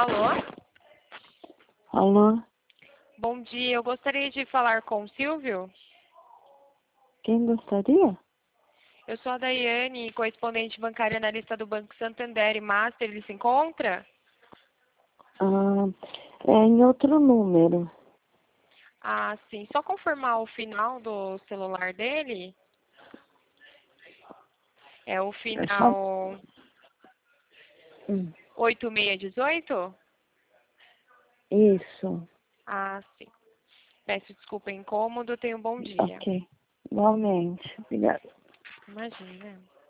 Alô? Alô? Bom dia, eu gostaria de falar com o Silvio. Quem gostaria? Eu sou a Daiane, correspondente bancária na lista do Banco Santander e Master. Ele se encontra? Ah, é em outro número. Ah, sim. Só confirmar o final do celular dele. É o É só... final Hum, 8618? Isso. Ah, sim. Peço desculpa, é incômodo. Tenha um bom dia. Ok. Igualmente. Obrigada. Imagina.